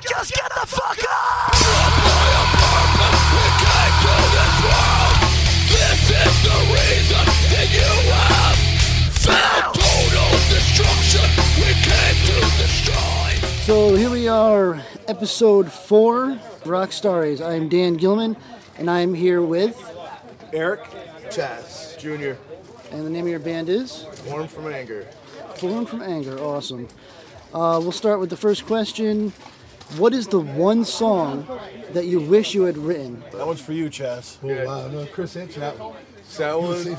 just get the fuck up! This is the reason that you have found total destruction. We came to destroy. So here we are, episode 4, Rock Stories. I'm Dan Gilman, and I'm here with Eric Chaz Jr. And the name of your band is? Formed from Anger. Formed from Anger, awesome. We'll start with the first question. What is the one song that you wish you had written? That one's for you, Chaz. Yeah. Wow, no, Chris, answer that one. That one.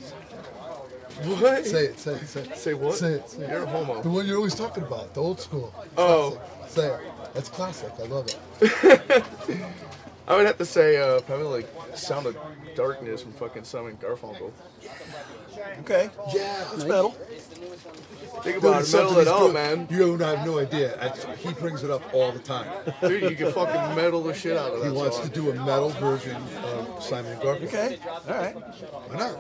What? Say it. Say what? Say it. You're a homo. The one you're always talking about, the old school. Oh. Classic. Say it. That's classic. I love it. I would have to say probably like Sound of Darkness from fucking Simon Garfunkel. Okay. Yeah, It's metal. Think about it, metal it up, man. You don't have no idea. He brings it up all the time. Dude, you can fucking metal the shit out of that He wants song. to do a metal version of Simon & Garfunkel. Okay. All right. Why not?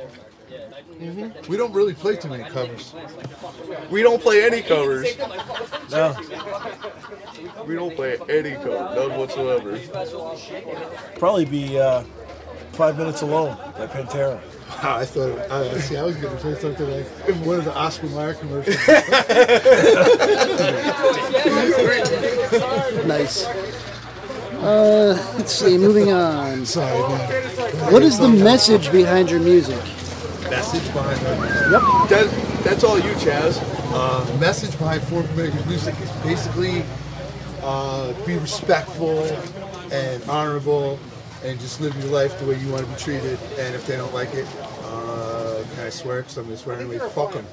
We don't really play too many covers. We don't play any covers. No. We don't play any cover, none whatsoever. Probably be 5 Minutes Alone by Pantera. Wow, I thought, I was going to say something like one of the Oscar Mayer commercials. Nice. Let's see, moving on. Sorry, man. What is the message behind your music? Message behind our music. That's all you, Chaz. The message behind Formed from Anger music is basically be respectful and honorable and just live your life the way you want to be treated. And if they don't like it, can I swear? Because I'm going to swear anyway. Fuck them.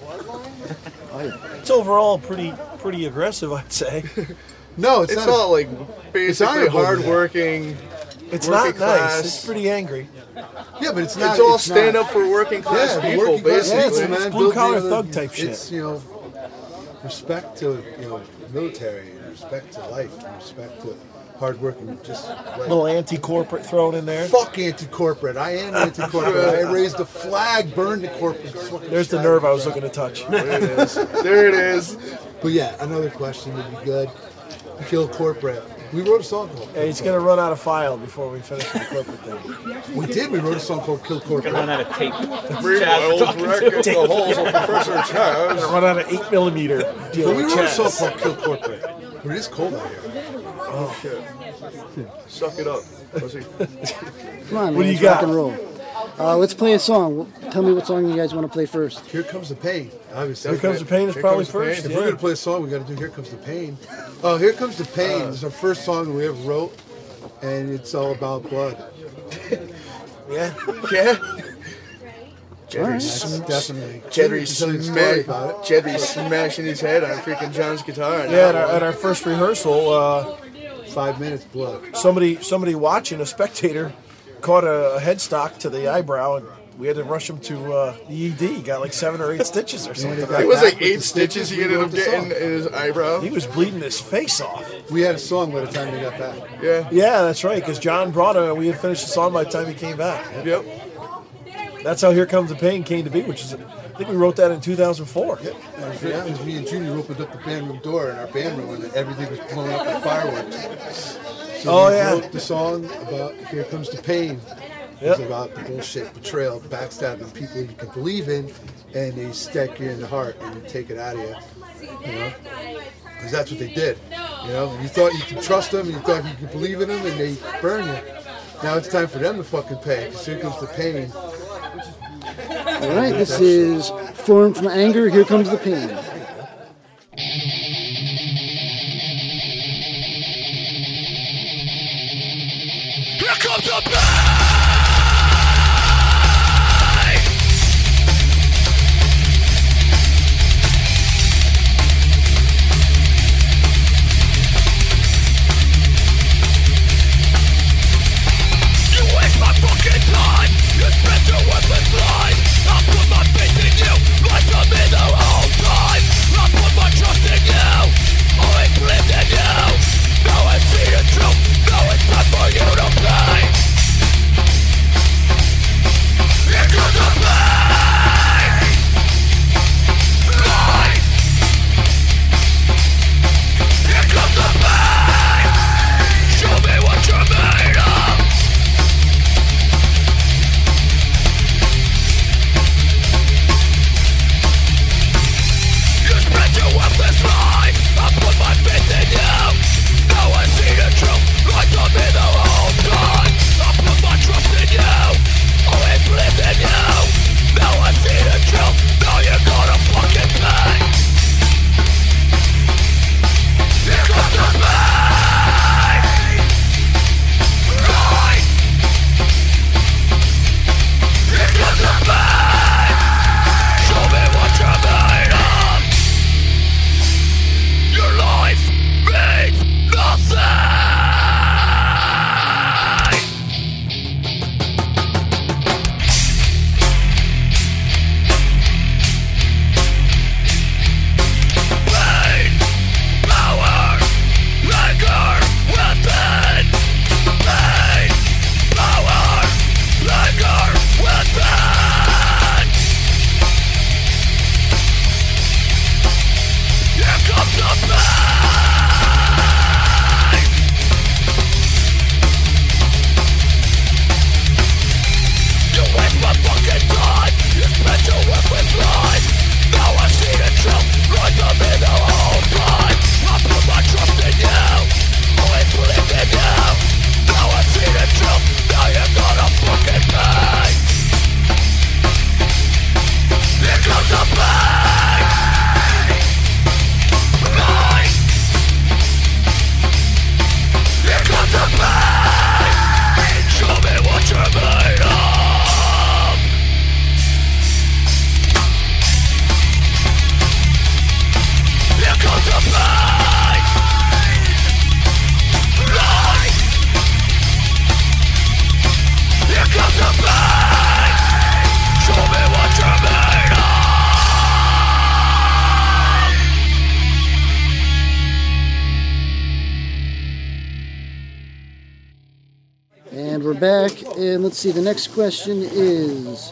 It's overall pretty aggressive, I'd say. No, It's not like basically honorable, It's hardworking. Working not class. nice. It's pretty angry. Yeah, but it's not. It's all stand not, up for working class yeah, people, working class basically. people, man. It's blue-collar Build, thug type shit. It's, respect to, military, and respect to life, and respect to hard work, and just like, Little anti-corporate thrown in there. fuck anti-corporate. I am anti-corporate. I raised the flag, burned the corporate. fucking There's the shit. nerve I was looking to touch. There it is. But yeah, another question would be good. Kill corporate. We wrote a song called. Hey, he's gonna run out of file before we finish with the corporate thing. We did. We wrote a song called Kill Corporate. Run out of tape. Rewild record the holes of Professor Chaz. Run out of 8mm. Deal But we with wrote a song Chaz. called Kill Corporate. But it is cold out here. Oh shit. Suck it up. Pussy. Come on, man, What do you let's got? rock and roll. Let's play a song. Tell me what song you guys want to play first. Here Comes the Pain. Obviously. Here Comes the Pain is Here probably Comes the Pain. first. If Yeah. we're gonna play a song, we gotta do "Here Comes the Pain." Oh, "Here Comes the Pain" is our first song we ever wrote, and it's all about blood. Yeah. Yeah. That's definitely. Jerry Can tell you a story about it. Jerry smashing his head on freaking John's guitar. Yeah. At our first rehearsal, 5 minutes, blood. somebody watching, a spectator, caught a headstock to the eyebrow, and we had to rush him to the ED. He got like 7 or 8 stitches or something. It was like Back with 8 the stitches he ended up getting in his eyebrow. He was bleeding his face off. We had a song by the time they got back. Yeah. Yeah, that's right, because John brought him, and we had finished the song by the time he came back. Yep. That's how Here Comes the Pain came to be, which is, I think we wrote that in 2004. Yeah, it was me and Junior opened up the band room door in our band room, and everything was blown up with fireworks. So we wrote the song about "Here Comes the Pain." It's about the bullshit, betrayal, backstabbing people you can believe in, and they stick you in the heart and take it out of you. Because that's what they did. You thought you could trust them, you thought you could believe in them, and they burn you. Now it's time for them to fucking pay. Because here comes the pain. All right, this is Formed from Anger. Here Comes the Pain. Here comes the pain! You waste my fucking time. You spent your worthless life. I put my faith in you. Right from me the whole time. I put my trust in you. Always believed in you. Now I see the truth. Now it's time for you to pay. we're back, and let's see. The next question is,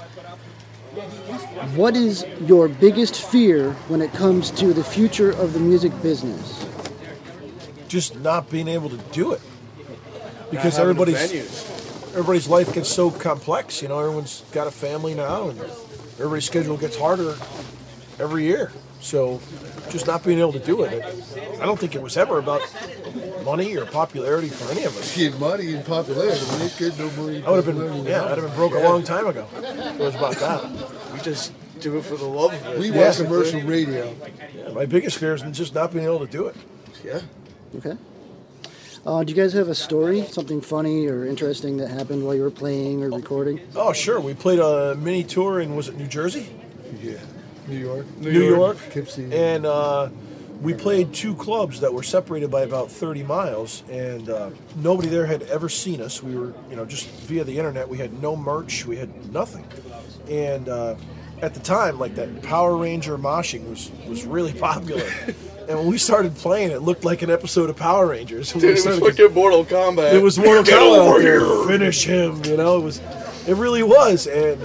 what is your biggest fear when it comes to the future of the music business? Just not being able to do it. Because Not having everybody's life gets so complex. You know, everyone's got a family now, and everybody's schedule gets harder every year. So just not being able to do it. I don't think it was ever about money or popularity for any of us. Get money and popularity. We ain't get no money. I would have been, I'd have been broke a long time ago. It was about that. We just do it for the love of it. We watch commercial radio. Yeah, my biggest fear is just not being able to do it. Yeah. Okay. Do you guys have a story, something funny or interesting that happened while you were playing or recording? Oh, sure. We played a mini tour in, was it New Jersey? Yeah. New York. New York. Poughkeepsie. And we played 2 clubs that were separated by about 30 miles, and nobody there had ever seen us. We were, just via the internet. We had no merch. We had nothing. And at the time, like, that Power Ranger moshing was really popular. And when we started playing, it looked like an episode of Power Rangers. Dude, it was fucking Mortal Kombat. It was Mortal Get Kombat. over here. Finish him, It really was. And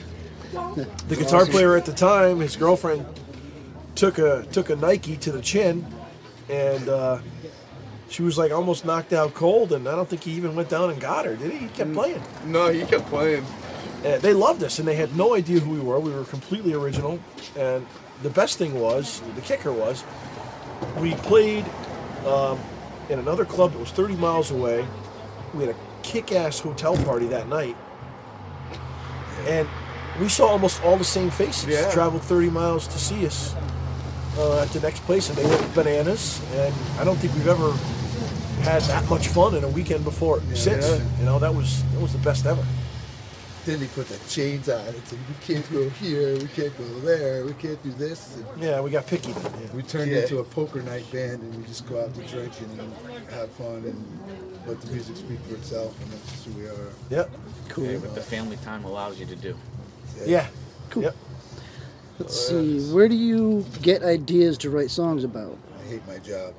the guitar player at the time, his girlfriend, took a Nike to the chin, and she was like almost knocked out cold. And I don't think he even went down and got her, did he? He kept playing. No, he kept playing. And they loved us, and they had no idea who we were. We were completely original. And the best thing was, the kicker was, we played in another club that was 30 miles away. We had a kick-ass hotel party that night. And we saw almost all the same faces. Yeah. Traveled 30 miles to see us at the next place, and they went bananas. And I don't think we've ever had that much fun in a weekend before since. Yeah. That was the best ever. Then they put the chains on it. So we can't go here, we can't go there, we can't do this. And Yeah, we got picky then. Yeah. we turned into a poker night band, and we just go out to drink and have fun and let the music speak for itself, and that's just who we are. Yep. Cool. Okay, what the family time allows you to do. Yeah. Cool. Yep. Let's see. Where do you get ideas to write songs about? I hate my job.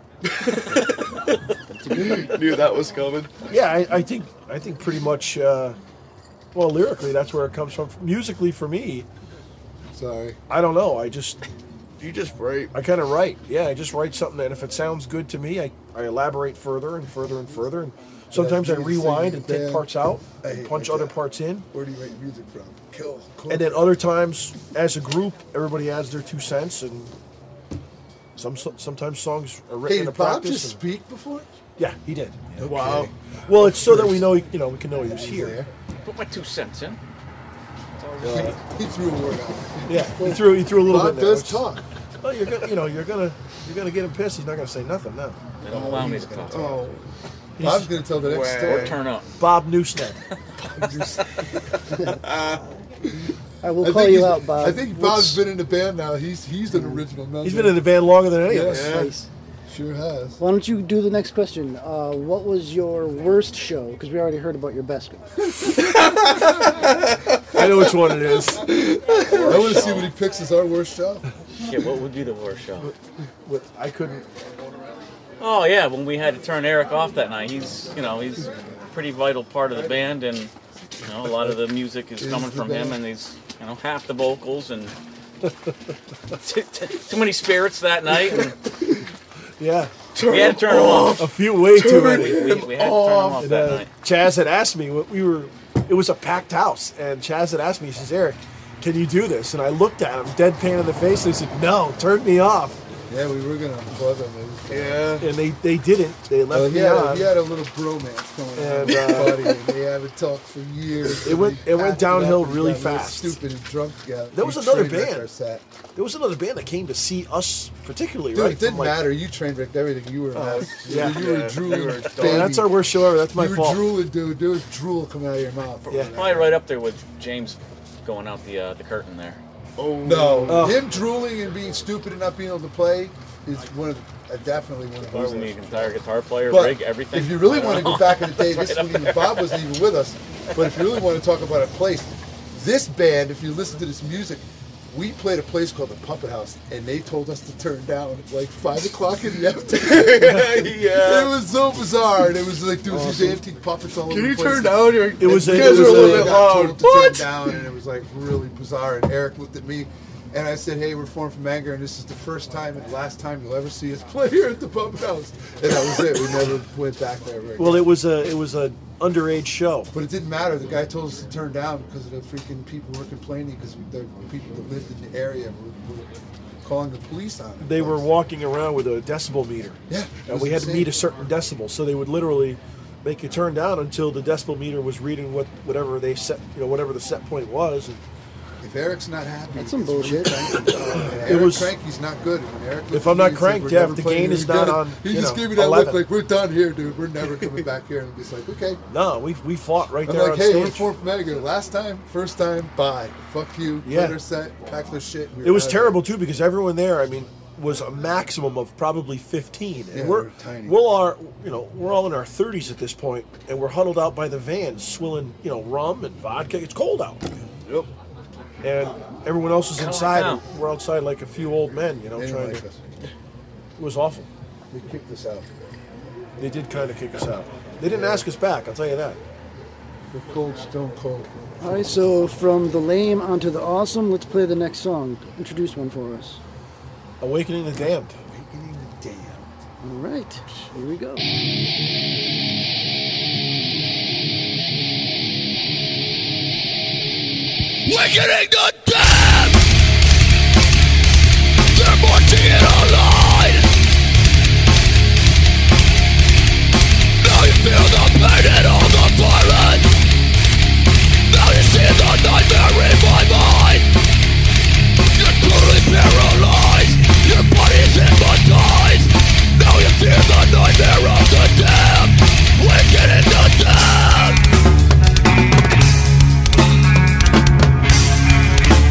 Knew that was coming. Yeah, I think pretty much. Lyrically, that's where it comes from. Musically, for me, Sorry. I don't know. You just write. I kind of write. Yeah, I just write something, and if it sounds good to me, I elaborate further and further and further. And sometimes I music rewind singing and take band. parts out, I and hate punch my other job. parts in. Where do you write music from? Cool. And then other times, as a group, everybody adds their 2 cents, and sometimes songs are written Hey, in a did Bob practice. just and- speak before? Yeah, he did. Wow. Well, it's so that we know, we can know he was here. Put my 2 cents in. He threw a word out. Yeah, he threw a little Bob bit. there, does which- talk. Well, you're gonna get him pissed. He's not gonna say nothing now. They don't allow me to talk. Oh, Bob's going to tell the next Wow. story. Or turn up. Bob Newstead. I will call you out, Bob. I think Bob's been in the band now. He's an original member. He's been in the band longer than any of us. Yeah. Nice. Sure has. Why don't you do the next question? What was your worst show? Because we already heard about your best one. I know which one it is. I want to see what he picks as our worst show. Shit, what would be the worst show? I couldn't. Oh yeah, when we had to turn Eric off that night. He's a pretty vital part of the band, and a lot of the music is coming from him, and he's half the vocals, and too many spirits that night. And Yeah, we had to turn him off. a few way too many. We had to turn him off that night. Chaz had asked me. It was a packed house, and Chaz had asked me. He says, "Eric, can you do this?" And I looked at him, deadpan in the face, and he said, "No, turn me off." Yeah, we were going to bug him. Yeah. And they didn't. They left me on. He had a little bromance going on And, with his buddy, and they haven't talked for years. It went and they packed downhill up and really got real fast. Stupid and drunk together. There was We another train wrecked band. our set. There was another band that came to see us, particularly. Dude, right? it didn't from, like- matter. You train wrecked everything. You were a mess. yeah. You were drooling. Oh, that's our worst show ever. That's my You were fault. drooling, dude. There was drool coming out of your mouth. Yeah. Probably right up there with James going out the curtain there. No, Oh. him drooling and being stupid and not being able to play is definitely one of Losing the our worst. entire guitar player, But rig, everything. if you really want to go back in the day, this when even Bob wasn't even with us. But if you really want to talk about a place, this band, if you listen to this music, we played a place called the Puppet House, and they told us to turn down at like 5 o'clock in the afternoon. Yeah. It was so bizarre, and it was like there was these antique puppets all over Can the you place. turn down? It was you guys are a little bit loud. What? Turn down, and it was like really bizarre. And Eric looked at me, and I said, "Hey, we're Formed from Anger, and this is the first time and last time you'll ever see us play here at the Puppet House." And that was it. We never went back there. Well, it was a underage show. But it didn't matter. The guy told us to turn down because of the freaking people were complaining because the people that lived in the area were calling the police on them. They were walking around with a decibel meter. Yeah. And we had to meet a certain decibel, so they would literally make you turn down until the decibel meter was reading whatever they set, whatever the set point was. And if Eric's not happy, That's some bullshit. Eric's cranky's not good. When Eric if I'm not cranked, if the gain is not on, he just gave me that 11. look like, we're done here, dude. We're never coming back here. And I'm just like, okay. No, we fought right I'm there like, on hey, we're stage. Formed from Anger. Last time, first time, bye. Fuck you. Yeah. Later set, pack their shit. It was terrible too because everyone there, I mean, was a maximum of probably 15, and Yeah, we're we're tiny. we're all in our 30s at this point, and we're huddled out by the vans, swilling rum and vodka. It's cold out. Yep. And everyone else is inside. down. And we're outside like a few old men, They trying didn't like to. us. It was awful. They kicked us out. They did kind of kick us out. They didn't ask us back. I'll tell you that. We're cold, stone cold. All right, so from the lame onto the awesome, let's play the next song. Introduce one for us. Awakening the Damned. Awakening the Damned. All right, here we go. Awakening the damned. They're marching in a line. Now you feel the pain and all the violence. Now you see the nightmare in my mind. You're totally paralyzed. Your body's hypnotized. Now you fear the nightmare of the damned. Awakening the damned.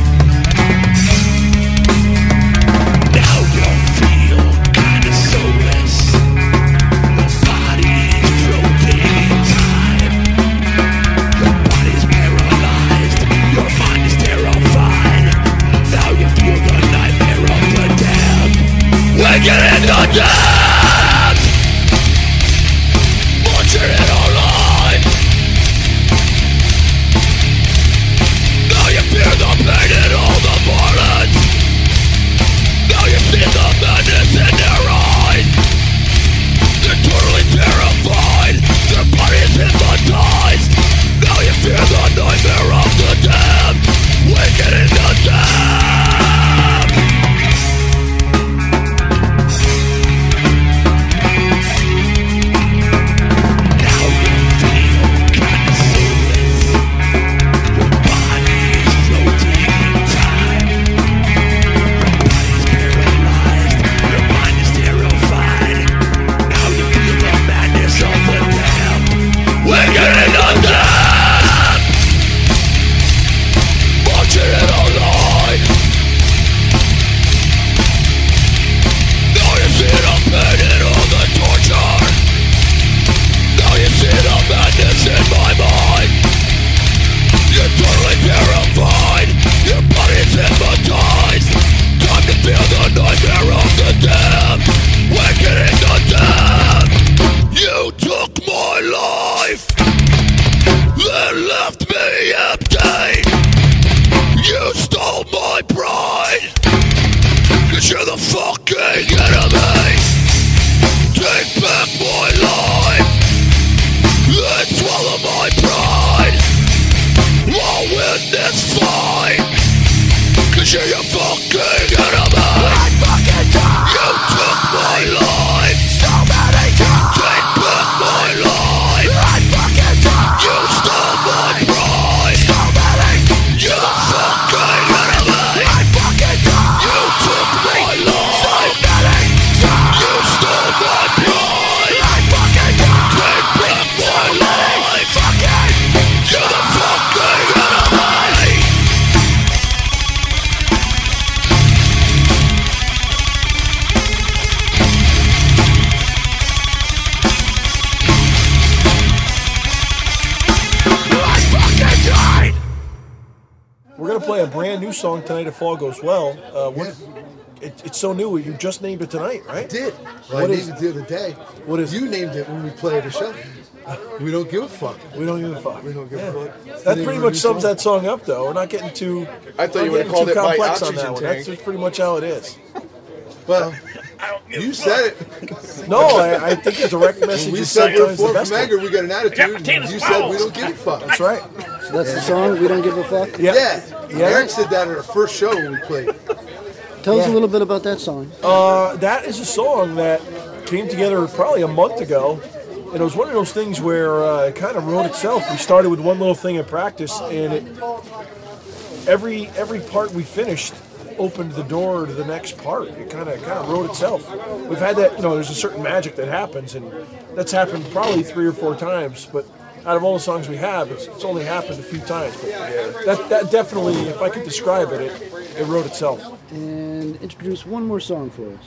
to play a brand new song tonight if all goes well. It's so new. You just named it tonight, right? I did. Well, I named it the other day. What is You named it when we played the show. We don't give a fuck. We don't give a fuck. We don't give a fuck. That pretty much sums that song up, though. We're not getting too. I thought you would have called it My complex on that Oxygen one. Tank. That's pretty much how it is. Well, you said it. No, I think the direct message We is said we're sometimes the forth best. from anger. We got an attitude. potatoes You and said we balls. don't give a fuck. That's right. So that's the song. We don't give a fuck. Yeah. Yeah. Eric said that at our first show when we played. Tell us a little bit about that song. That is a song that came together probably a month ago. And it was one of those things where it kind of wrote itself. We started with one little thing in practice, and every part we finished opened the door to the next part. It kind of wrote itself. We've had that, there's a certain magic that happens, and that's happened probably 3 or 4 times. But out of all the songs we have, it's only happened a few times. But that definitely, if I could describe it, it wrote itself. And introduce one more song for us.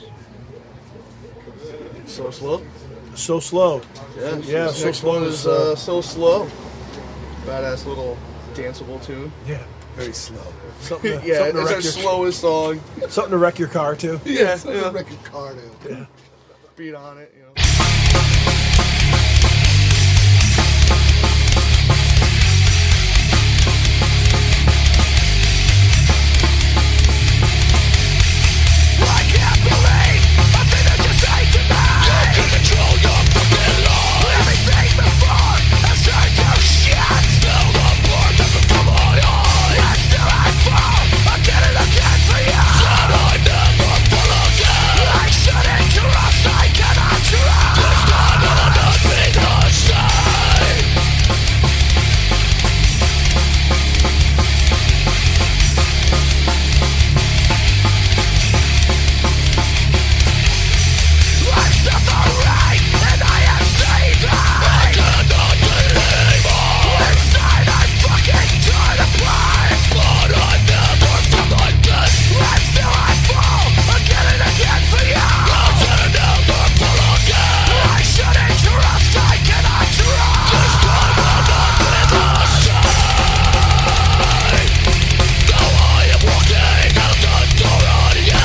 So slow. So slow. Yeah. So Next Slow one is, is So Slow. Badass little danceable tune. Yeah. Very slow. Something to, Yeah, something to it's our wreck your, slowest song. something to wreck your car too. Yeah, Something to wreck your car now. Beat on it, I can't believe the thing that you say to me. You can control your fucking life. Everything before has turned to shit. Still the blood dripping from my eyes. And still I fall again and again for you. Said I never fall again. I shouldn't trust, I cannot trust. This time will not be the same. I'm suffering and I am seething. I cannot anymore. Inside I'm fucking torn apart. But I never felt like this. And still I fall again and again for you. I should never fall again. I shouldn't trust, I cannot trust. This time will not be the same. Now I am walking out the door on you.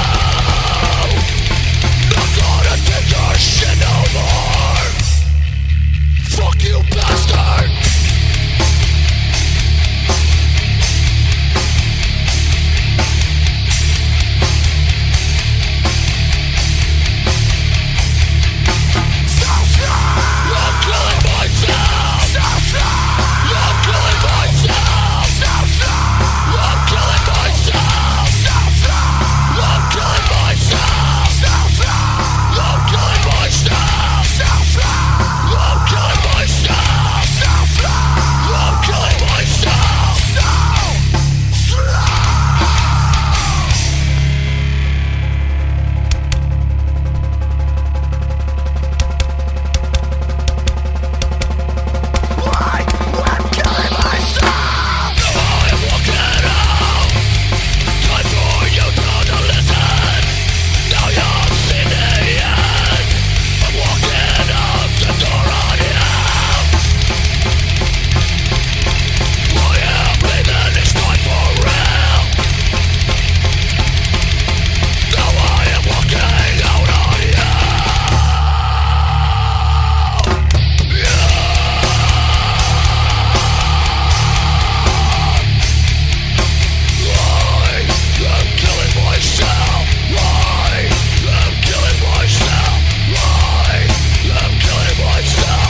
Not gonna take your shit no more. Fuck you, bastard. So slow. I'm killing myself. So slow. I'm killing myself. So slow. I'm killing myself. So slow. I'm killing myself. So slow. I'm killing myself. So slow. I'm killing myself. So slow. I'm killing myself. So slow. I'm killing myself. Now I am walking out. Time for you to listen. Now you've seen the end. I'm walking out the door on you. I am leaving this time for real. Now I am walking out on you. I am killing myself. I am killing myself. I am killing myself.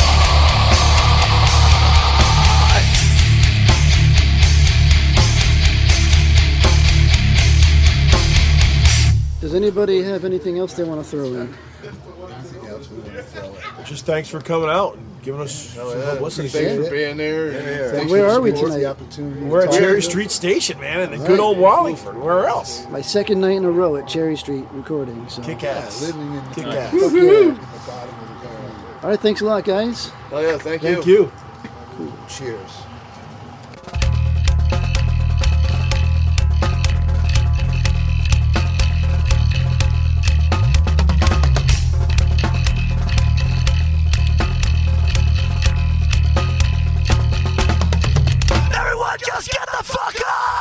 Does anybody have anything else they want to throw in? Anything else we want to throw at? Just thanks for coming out and giving us some publicity. Thanks for being there. Thanks Where for are we the support, tonight? The opportunity. to We're at talk. Cherry Street Station, man, in the good old Wallingford. Where else? My second night in a row at Cherry Street recording. So. Kick Yeah, ass. living in Kick the ass. Fuck yeah. bottom of the barrel. All right, thanks a lot, guys. Oh yeah, thank you. Thank you. Cheers. Everyone just get the fuck up!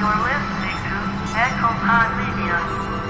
You're listening to Echo Pod Media.